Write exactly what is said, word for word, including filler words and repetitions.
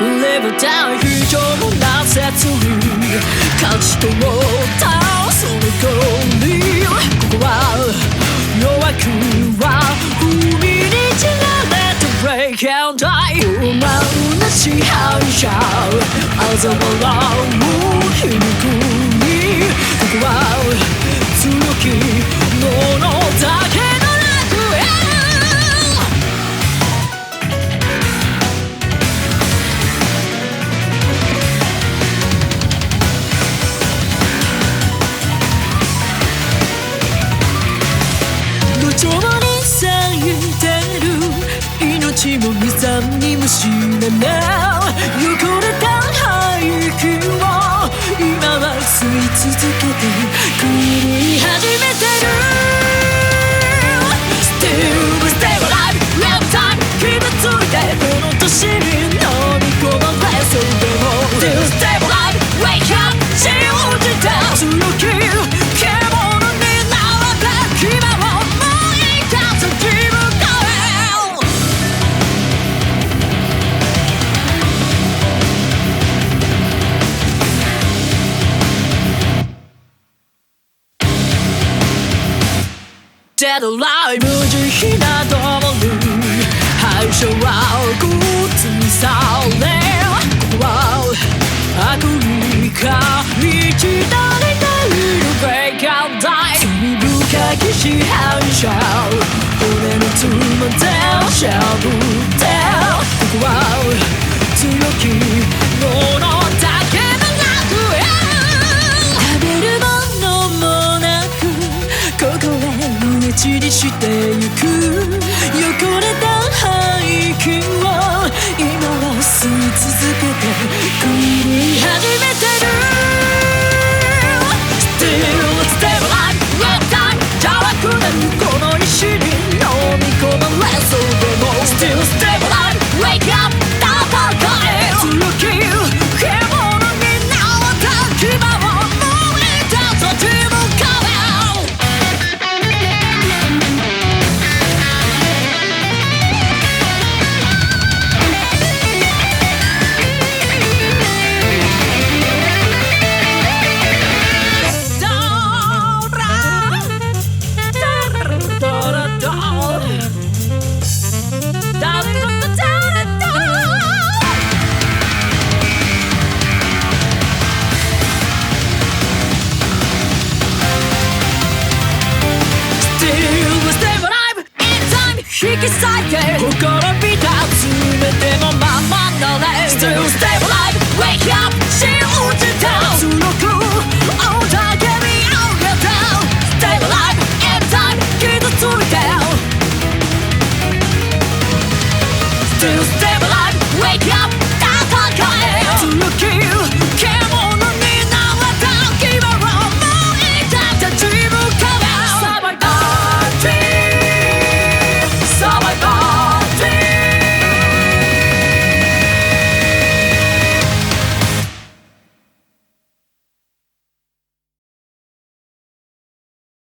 れば大丈夫な説に勝ち取ったその通りここは弱くは踏みにじられた Break and Die 不満な支配者嘲笑う皮肉にここは強き者だけの楽園路上に咲いてる命も未惨にも知らない汚れた排気を今は吸い続けて狂い始めてる Still stay alive Real time 傷ついてこの年に飲み込まれそうでも Still stay alive Wake up 信じて強き獣になれて牙をもう生かす自分のDead alive 無慈悲な道路敗者は靴にされここは悪意が満ち足りている Break and Die 罪深き支配者骨のつまでしゃぶってここは強き者だけの楽園食べるものもなくここへ飢え散りしてゆく汚れた排気を今は吸い続けて狂い始めてる Still stay alive One time 邪悪なるこの石に飲み込まれそうでも Still stay alive Wake up 戦え強き獣になった牙をもういたと自分から引き裂いてほころびた全てのままなれ Still stay